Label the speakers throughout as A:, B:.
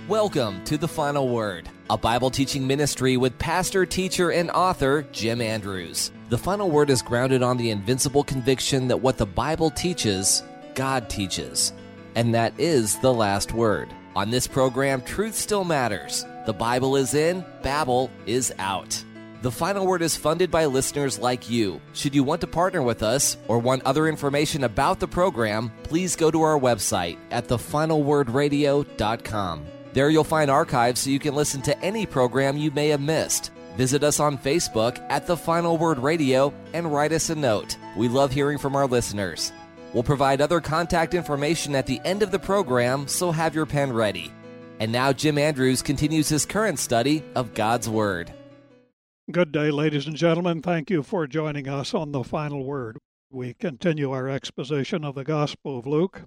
A: Welcome to The Final Word, a Bible teaching ministry with pastor, teacher, and author Jim Andrews. The Final Word is grounded on the invincible conviction that what the Bible teaches, God teaches, and that is the last word. On this program, truth still matters. The Bible is in, Babel is out. The Final Word is funded by listeners like you. Should you want to partner with us or want other information about the program, please go to our website at thefinalwordradio.com. There you'll find archives so you can listen to any program you may have missed. Visit us on Facebook at The Final Word Radio and write us a note. We love hearing from our listeners. We'll provide other contact information at the end of the program, so have your pen ready. And now Jim Andrews continues his current study of God's Word.
B: Good day, ladies and gentlemen. Thank you for joining us on The Final Word. We continue our exposition of the Gospel of Luke.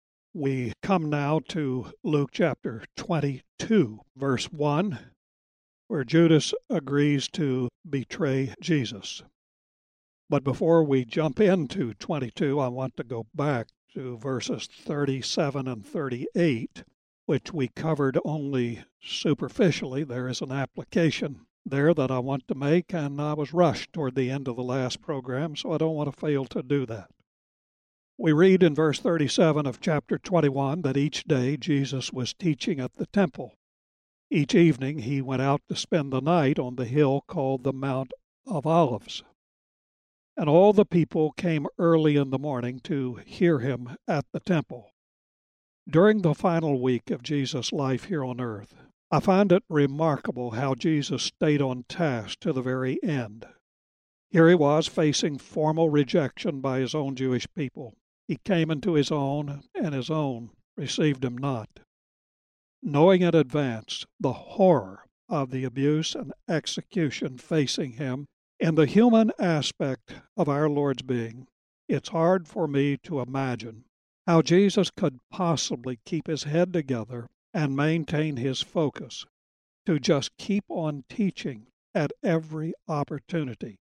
B: We come now to Luke chapter 22, verse 1, where Judas agrees to betray Jesus. But before we jump into 22, I want to go back to verses 37 and 38, which we covered only superficially. There is an application there that I want to make, and I was rushed toward the end of the last program, so I don't want to fail to do that. We read in verse 37 of chapter 21 that each day Jesus was teaching at the temple. Each evening he went out to spend the night on the hill called the Mount of Olives. And all the people came early in the morning to hear him at the temple. During the final week of Jesus' life here on earth, I find it remarkable how Jesus stayed on task to the very end. Here he was facing formal rejection by his own Jewish people. He came into his own, and his own received him not. Knowing in advance the horror of the abuse and execution facing him in the human aspect of our Lord's being, it's hard for me to imagine how Jesus could possibly keep his head together and maintain his focus to just keep on teaching at every opportunity.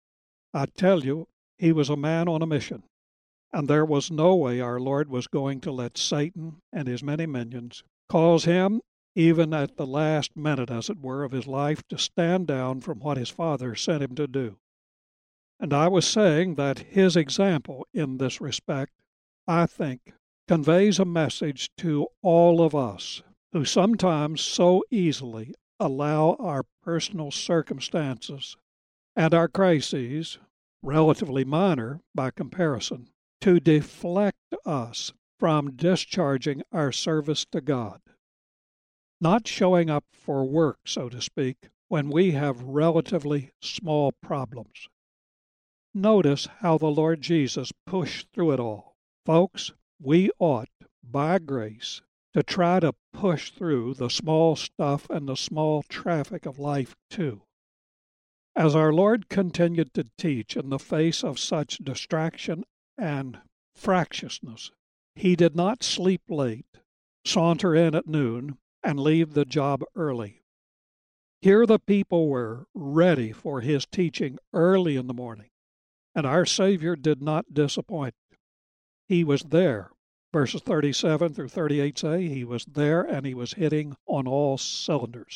B: I tell you, he was a man on a mission. And there was no way our Lord was going to let Satan and his many minions cause him, even at the last minute, as it were, of his life, to stand down from what his Father sent him to do. And I was saying that his example in this respect, I think, conveys a message to all of us who sometimes so easily allow our personal circumstances and our crises, relatively minor by comparison, to deflect us from discharging our service to God, not showing up for work, so to speak, when we have relatively small problems. Notice how the Lord Jesus pushed through it all. Folks, we ought, by grace, to try to push through the small stuff and the small traffic of life, too. As our Lord continued to teach in the face of such distraction and fractiousness, he did not sleep late, saunter in at noon, and leave the job early. Here the people were ready for his teaching early in the morning, and our Savior did not disappoint. He was there. Verses 37 through 38 say he was there and he was hitting on all cylinders.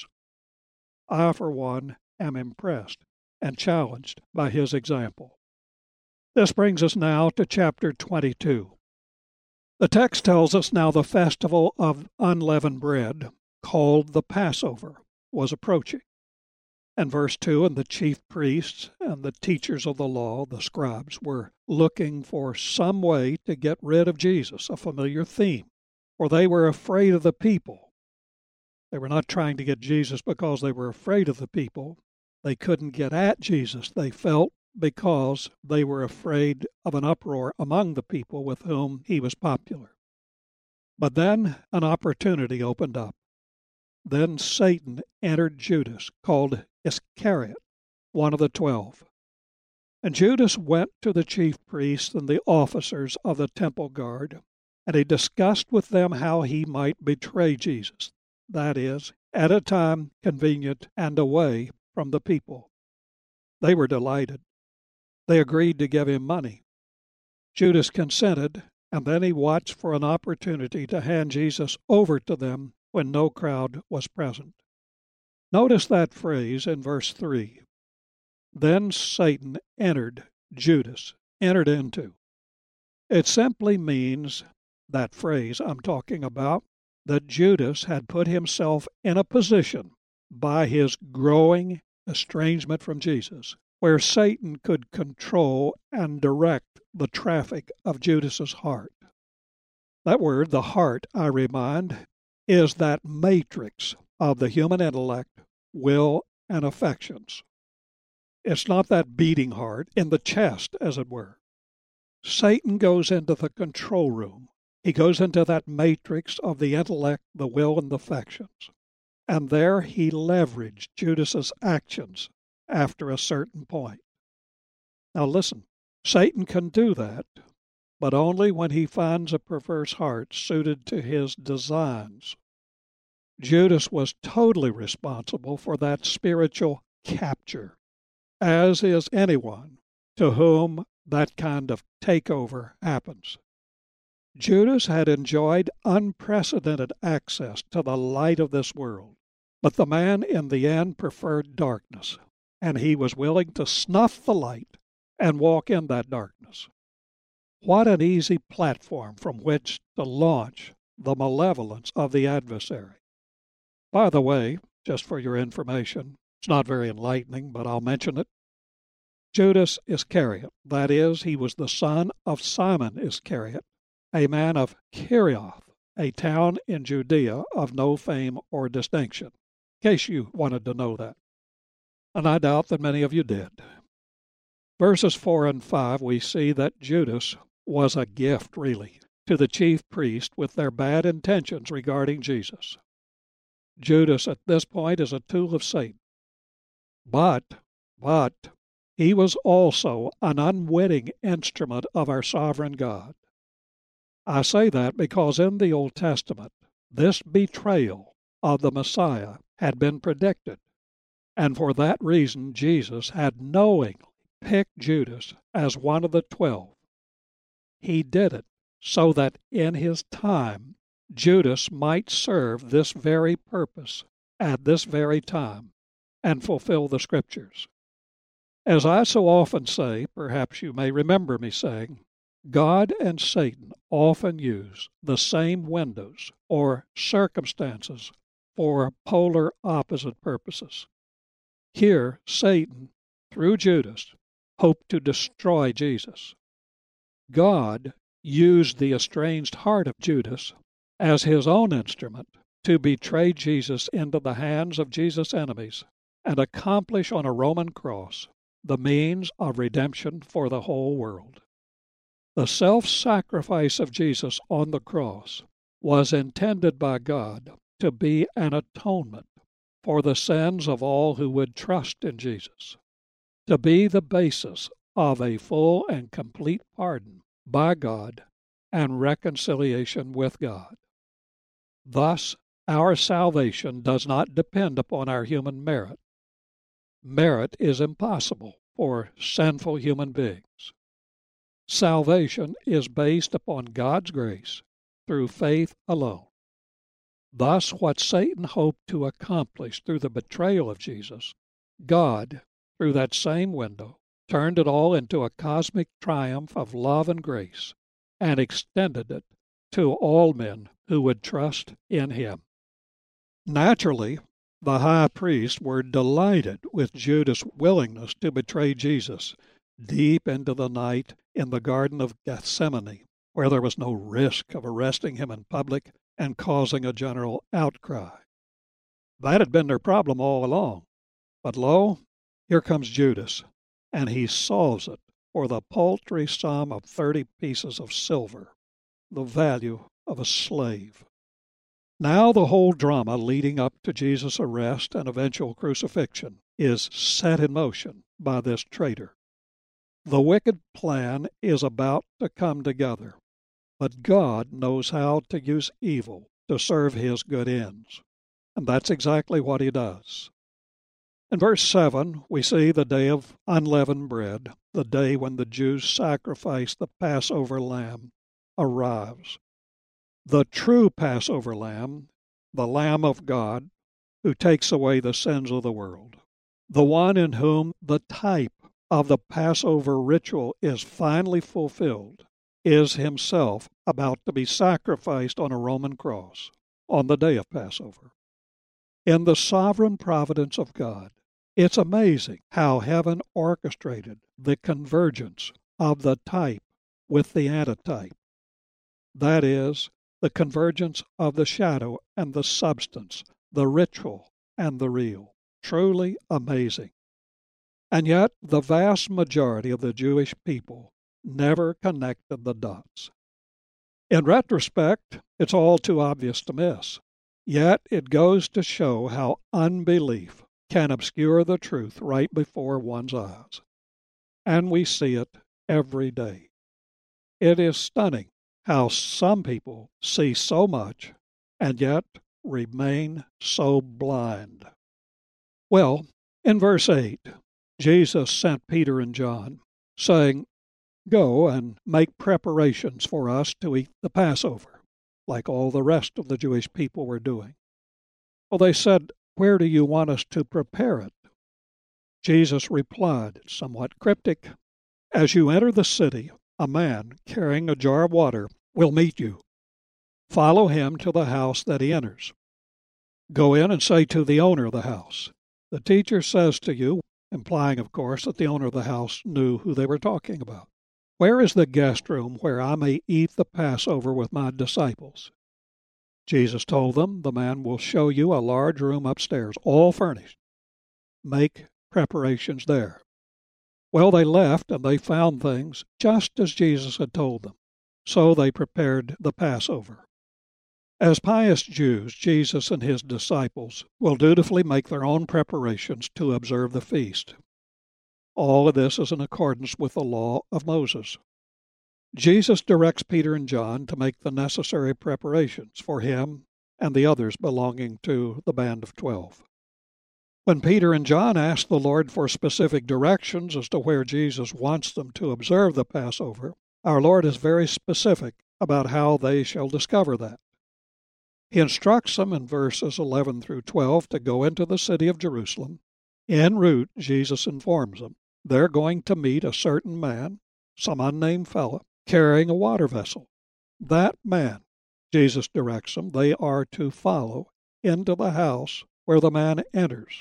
B: I, for one, am impressed and challenged by his example. This brings us now to chapter 22. The text tells us now the festival of unleavened bread, called the Passover, was approaching. And verse 2, and the chief priests and the teachers of the law, the scribes, were looking for some way to get rid of Jesus, a familiar theme, for they were afraid of the people. They were not trying to get Jesus because they were afraid of the people. They couldn't get at Jesus, they felt, because they were afraid of an uproar among the people with whom he was popular. But then an opportunity opened up. Then Satan entered Judas, called Iscariot, one of the 12. And Judas went to the chief priests and the officers of the temple guard, and he discussed with them how he might betray Jesus, that is, at a time convenient and away from the people. They were delighted. They agreed to give him money. Judas consented, and then he watched for an opportunity to hand Jesus over to them when no crowd was present. Notice that phrase in verse 3. Then Satan entered Judas, entered into. It simply means, that phrase I'm talking about, that Judas had put himself in a position by his growing estrangement from Jesus, where Satan could control and direct the traffic of Judas's heart. That word, the heart, I remind, is that matrix of the human intellect, will, and affections. It's not that beating heart in the chest, as it were. Satan goes into the control room. He goes into that matrix of the intellect, the will, and the affections. And there he leveraged Judas's actions after a certain point. Now listen, Satan can do that, but only when he finds a perverse heart suited to his designs. Judas was totally responsible for that spiritual capture, as is anyone to whom that kind of takeover happens. Judas had enjoyed unprecedented access to the light of this world, but the man in the end preferred darkness, and he was willing to snuff the light and walk in that darkness. What an easy platform from which to launch the malevolence of the adversary. By the way, just for your information, it's not very enlightening, but I'll mention it. Judas Iscariot, that is, he was the son of Simon Iscariot, a man of Kerioth, a town in Judea of no fame or distinction, in case you wanted to know that. And I doubt that many of you did. Verses 4 and 5, we see that Judas was a gift, really, to the chief priest with their bad intentions regarding Jesus. Judas at this point is a tool of Satan. But he was also an unwitting instrument of our sovereign God. I say that because in the Old Testament, this betrayal of the Messiah had been predicted, and for that reason Jesus had knowingly picked Judas as one of the 12. He did it so that in his time Judas might serve this very purpose at this very time and fulfill the Scriptures. As I so often say, perhaps you may remember me saying, God and Satan often use the same windows or circumstances for polar opposite purposes. Here, Satan, through Judas, hoped to destroy Jesus. God used the estranged heart of Judas as his own instrument to betray Jesus into the hands of Jesus' enemies and accomplish on a Roman cross the means of redemption for the whole world. The self-sacrifice of Jesus on the cross was intended by God to be an atonement for the sins of all who would trust in Jesus, to be the basis of a full and complete pardon by God and reconciliation with God. Thus, our salvation does not depend upon our human merit. Merit is impossible for sinful human beings. Salvation is based upon God's grace through faith alone. Thus, what Satan hoped to accomplish through the betrayal of Jesus, God, through that same window, turned it all into a cosmic triumph of love and grace, and extended it to all men who would trust in him. Naturally, the high priests were delighted with Judas' willingness to betray Jesus deep into the night in the Garden of Gethsemane, where there was no risk of arresting him in public and causing a general outcry. That had been their problem all along. But lo, here comes Judas, and he solves it for the paltry sum of 30 pieces of silver, the value of a slave. Now the whole drama leading up to Jesus' arrest and eventual crucifixion is set in motion by this traitor. The wicked plan is about to come together, but God knows how to use evil to serve his good ends, and that's exactly what he does. In verse 7, we see the day of unleavened bread, the day when the Jews sacrificed the Passover lamb, arrives. The true Passover lamb the Lamb of God who takes away the sins of the world, the one in whom the type of the Passover ritual is finally fulfilled, is himself about to be sacrificed on a Roman cross on the day of Passover. In the sovereign providence of God, it's amazing how heaven orchestrated the convergence of the type with the antitype. That is, the convergence of the shadow and the substance, the ritual and the real. Truly amazing. And yet, the vast majority of the Jewish people never connected the dots. In retrospect, it's all too obvious to miss. Yet, it goes to show how unbelief can obscure the truth right before one's eyes. And we see it every day. It is stunning how some people see so much and yet remain so blind. Well, in verse 8, Jesus sent Peter and John, saying, "Go and make preparations for us to eat the Passover," like all the rest of the Jewish people were doing. Well, they said, "Where do you want us to prepare it?" Jesus replied, somewhat cryptic, "As you enter the city, a man carrying a jar of water will meet you. Follow him to the house that he enters. Go in and say to the owner of the house, 'The teacher says to you,'" implying, of course, that the owner of the house knew who they were talking about, "'Where is the guest room where I may eat the Passover with my disciples?' Jesus told them, 'The man will show you a large room upstairs, all furnished. Make preparations there.' Well, they left, and they found things just as Jesus had told them. So they prepared the Passover. As pious Jews, Jesus and his disciples will dutifully make their own preparations to observe the feast. All of this is in accordance with the law of Moses. Jesus directs Peter and John to make the necessary preparations for him and the others belonging to the band of 12. When Peter and John ask the Lord for specific directions as to where Jesus wants them to observe the Passover, our Lord is very specific about how they shall discover that. He instructs them in verses 11 through 12 to go into the city of Jerusalem. En route, Jesus informs them they're going to meet a certain man, some unnamed fellow, carrying a water vessel. That man, Jesus directs them, they are to follow into the house where the man enters.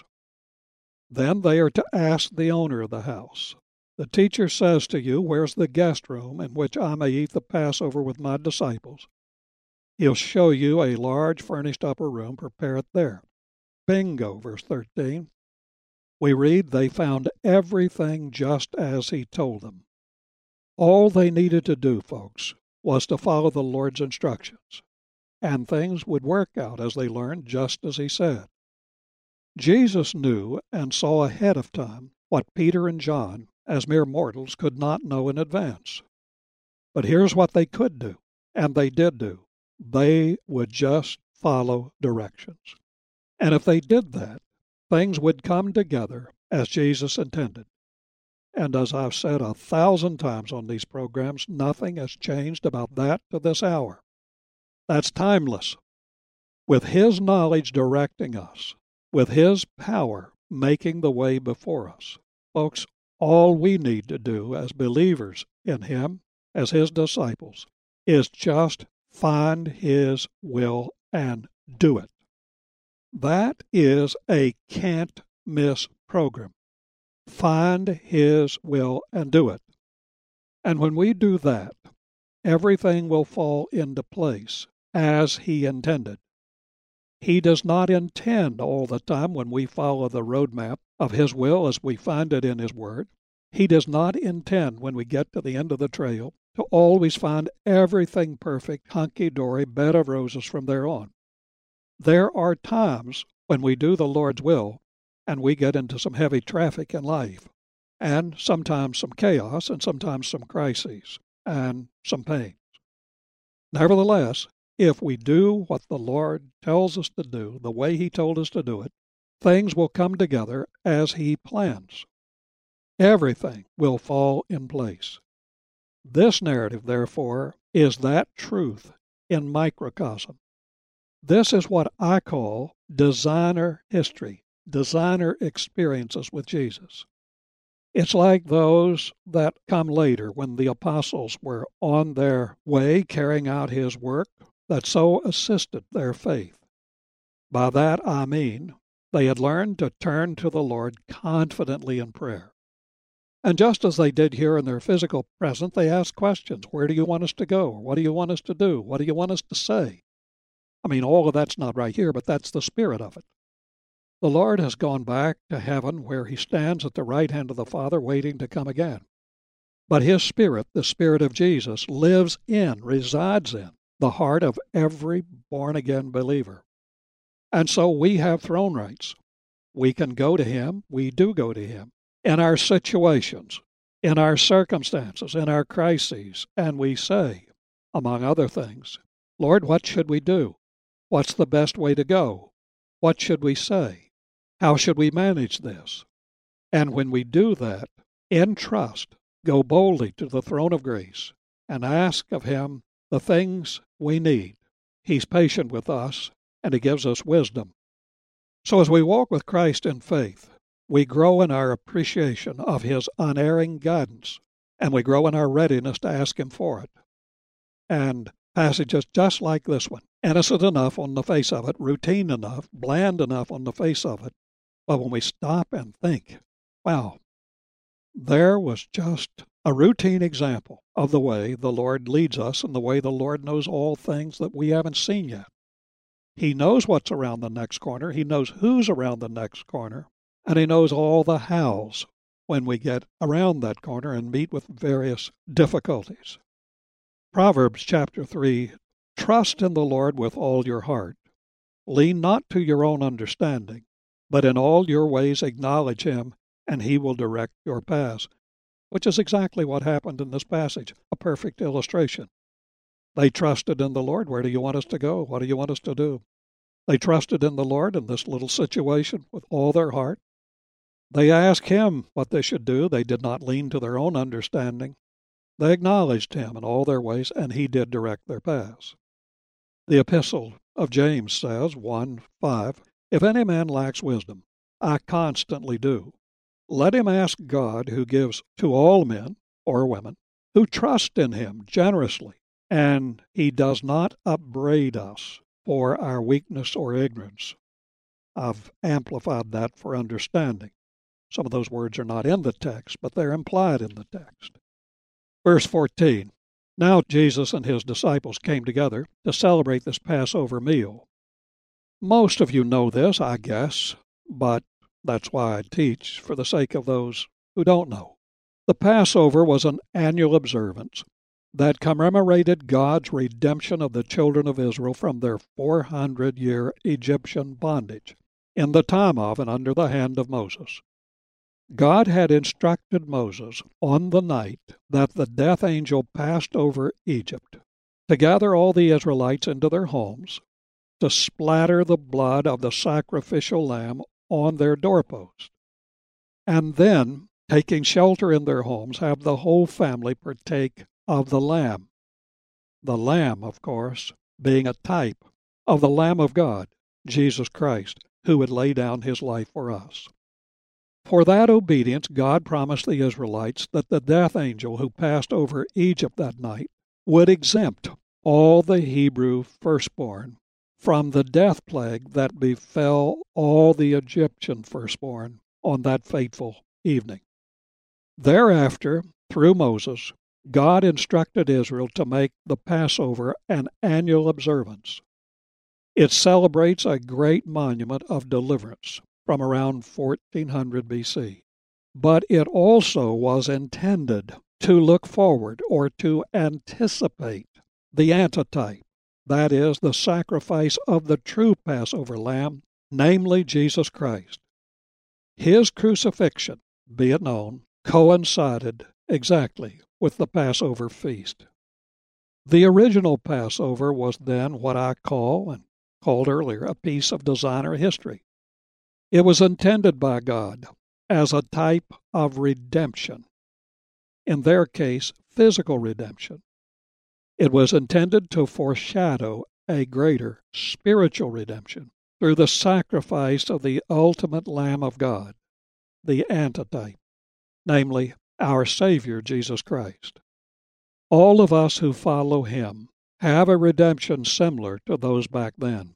B: Then they are to ask the owner of the house, "The teacher says to you, where's the guest room in which I may eat the Passover with my disciples? He'll show you a large furnished upper room. Prepare it there." Bingo, verse 13. We read, they found everything just as he told them. All they needed to do, folks, was to follow the Lord's instructions, and things would work out, as they learned, just as he said. Jesus knew and saw ahead of time what Peter and John, as mere mortals, could not know in advance. But here's what they could do, and they did do. They would just follow directions. And if they did that, things would come together as Jesus intended. And as I've said 1,000 times on these programs, nothing has changed about that to this hour. That's timeless. With His knowledge directing us, with His power making the way before us, folks, all we need to do as believers in Him, as His disciples, is just find His will and do it. That is a can't-miss program. Find His will and do it. And when we do that, everything will fall into place as He intended. He does not intend all the time, when we follow the roadmap of His will as we find it in His Word, He does not intend, when we get to the end of the trail, to always find everything perfect, hunky-dory, bed of roses from there on. There are times when we do the Lord's will and we get into some heavy traffic in life, and sometimes some chaos, and sometimes some crises, and some pains. Nevertheless, if we do what the Lord tells us to do, the way He told us to do it, things will come together as He plans. Everything will fall in place. This narrative, therefore, is that truth in microcosm. This is what I call designer history, designer experiences with Jesus. It's like those that come later when the apostles were on their way carrying out his work that so assisted their faith. By that I mean they had learned to turn to the Lord confidently in prayer. And just as they did here in their physical present, they asked questions. Where do you want us to go? What do you want us to do? What do you want us to say? I mean, all of that's not right here, but that's the spirit of it. The Lord has gone back to heaven where he stands at the right hand of the Father waiting to come again. But his Spirit, the Spirit of Jesus, resides in the heart of every born-again believer. And so we have throne rights. We can go to him. We do go to him in our situations, in our circumstances, in our crises. And we say, among other things, Lord, what should we do? What's the best way to go? What should we say? How should we manage this? And when we do that, in trust, go boldly to the throne of grace and ask of him the things we need. He's patient with us, and he gives us wisdom. So as we walk with Christ in faith, we grow in our appreciation of his unerring guidance, and we grow in our readiness to ask him for it. And passages just like this one, innocent enough on the face of it, routine enough, bland enough on the face of it, but when we stop and think, wow, there was just a routine example of the way the Lord leads us and the way the Lord knows all things that we haven't seen yet. He knows what's around the next corner. He knows who's around the next corner. And he knows all the hows when we get around that corner and meet with various difficulties. Proverbs chapter 3, trust in the Lord with all your heart. Lean not to your own understanding, but in all your ways acknowledge him, and he will direct your paths, which is exactly what happened in this passage, a perfect illustration. They trusted in the Lord. Where do you want us to go? What do you want us to do? They trusted in the Lord in this little situation with all their heart. They asked him what they should do. They did not lean to their own understanding. They acknowledged him in all their ways, and he did direct their paths. The epistle of James says, 1:5, if any man lacks wisdom, I constantly do. Let him ask God, who gives to all men or women who trust in him generously, and he does not upbraid us for our weakness or ignorance. I've amplified that for understanding. Some of those words are not in the text, but they're implied in the text. Verse 14, now Jesus and his disciples came together to celebrate this Passover meal. Most of you know this, I guess, but that's why I teach, for the sake of those who don't know. The Passover was an annual observance that commemorated God's redemption of the children of Israel from their 400-year Egyptian bondage in the time of and under the hand of Moses. God had instructed Moses on the night that the death angel passed over Egypt to gather all the Israelites into their homes, to splatter the blood of the sacrificial lamb on their doorpost, and then, taking shelter in their homes, have the whole family partake of the lamb. The lamb, of course, being a type of the Lamb of God, Jesus Christ, who would lay down his life for us. For that obedience, God promised the Israelites that the death angel who passed over Egypt that night would exempt all the Hebrew firstborn from the death plague that befell all the Egyptian firstborn on that fateful evening. Thereafter, through Moses, God instructed Israel to make the Passover an annual observance. It celebrates a great monument of deliverance from around 1400 B.C. But it also was intended to look forward or to anticipate the antitype, that is, the sacrifice of the true Passover lamb, namely Jesus Christ. His crucifixion, be it known, coincided exactly with the Passover feast. The original Passover was then what I call, and called earlier, a piece of designer history. It was intended by God as a type of redemption, in their case, physical redemption. It was intended to foreshadow a greater spiritual redemption through the sacrifice of the ultimate Lamb of God, the antitype, namely our Savior Jesus Christ. All of us who follow Him have a redemption similar to those back then.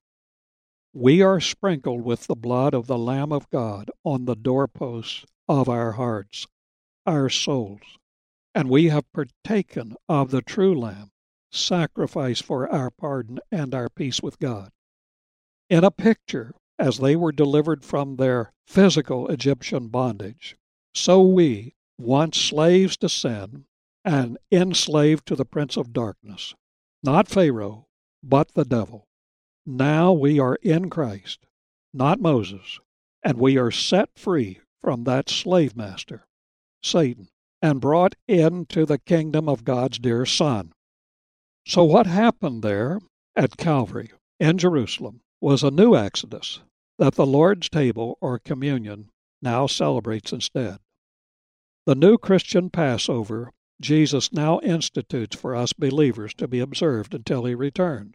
B: We are sprinkled with the blood of the Lamb of God on the doorposts of our hearts, our souls, and we have partaken of the true Lamb, sacrifice for our pardon and our peace with God. In a picture, as they were delivered from their physical Egyptian bondage, so we, once slaves to sin and enslaved to the prince of darkness, not Pharaoh, but the devil, now we are in Christ, not Moses, and we are set free from that slave master, Satan, and brought into the kingdom of God's dear Son. So what happened there at Calvary in Jerusalem was a new Exodus that the Lord's table or communion now celebrates instead. The new Christian Passover Jesus now institutes for us believers to be observed until He returns.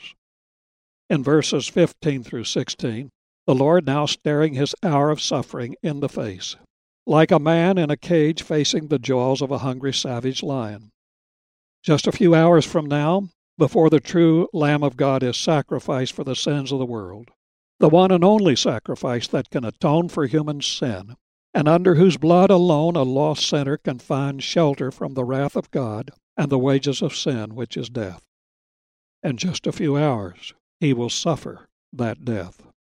B: In verses 15 through 16, the Lord now staring His hour of suffering in the face, like a man in a cage facing the jaws of a hungry savage lion. Just a few hours from now, before the true Lamb of God is sacrificed for the sins of the world, the one and only sacrifice that can atone for human sin, and under whose blood alone a lost sinner can find shelter from the wrath of God and the wages of sin, which is death. In just a few hours, He will suffer that death.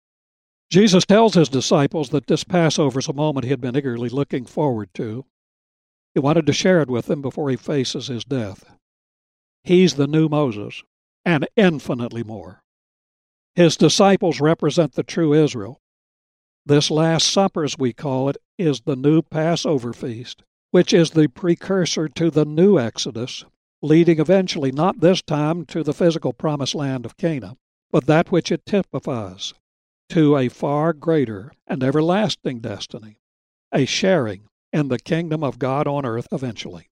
B: Jesus tells His disciples that this Passover is a moment He had been eagerly looking forward to. He wanted to share it with them before He faces His death. He's the new Moses, and infinitely more. His disciples represent the true Israel. This Last Supper, as we call it, is the new Passover feast, which is the precursor to the new Exodus, leading eventually not this time to the physical promised land of Canaan, but that which it typifies, to a far greater and everlasting destiny, a sharing in the kingdom of God on earth eventually.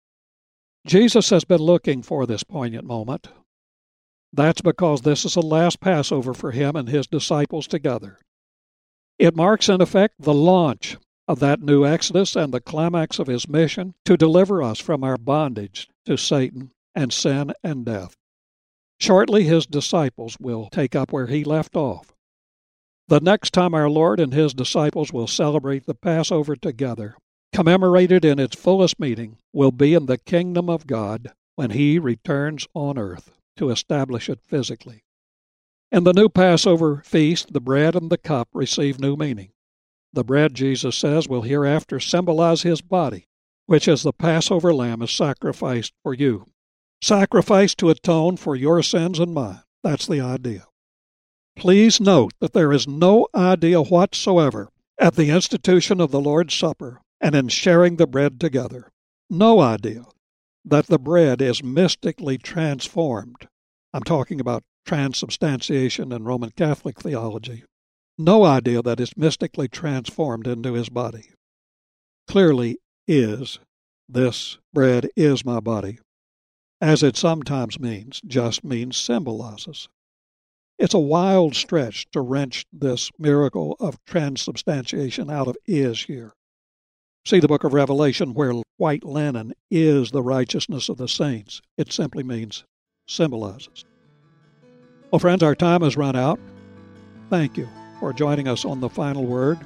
B: Jesus has been looking for this poignant moment. That's because this is the last Passover for Him and His disciples together. It marks, in effect, the launch of that new Exodus and the climax of His mission to deliver us from our bondage to Satan and sin and death. Shortly, His disciples will take up where He left off. The next time our Lord and His disciples will celebrate the Passover together, commemorated in its fullest meaning, will be in the kingdom of God when He returns on earth to establish it physically. In the new Passover feast, the bread and the cup receive new meaning. The bread, Jesus says, will hereafter symbolize His body, which as the Passover lamb is sacrificed for you. Sacrificed to atone for your sins and mine. That's the idea. Please note that there is no idea whatsoever at the institution of the Lord's Supper and in sharing the bread together. No idea that the bread is mystically transformed. I'm talking about transubstantiation in Roman Catholic theology. No idea that it's mystically transformed into His body. Clearly is, this bread is my body, as it sometimes means, just means symbolizes. It's a wild stretch to wrench this miracle of transubstantiation out of is here. See the book of Revelation where white linen is the righteousness of the saints. It simply means symbolizes. Well, friends, our time has run out. Thank you for joining us on The Final Word.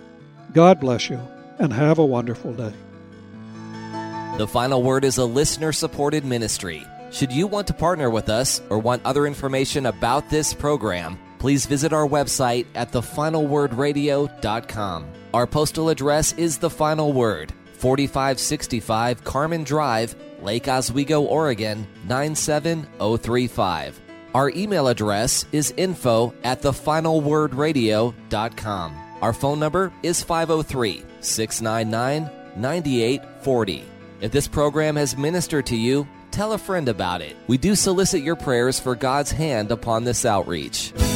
B: God bless you, and have a wonderful day.
A: The Final Word is a listener-supported ministry. Should you want to partner with us or want other information about this program, please visit our website at thefinalwordradio.com. Our postal address is The Final Word, 4565 Carmen Drive, Lake Oswego, Oregon, 97035. Our email address is info@thefinalwordradio.com. Our phone number is 503-699-9840. If this program has ministered to you, tell a friend about it. We do solicit your prayers for God's hand upon this outreach.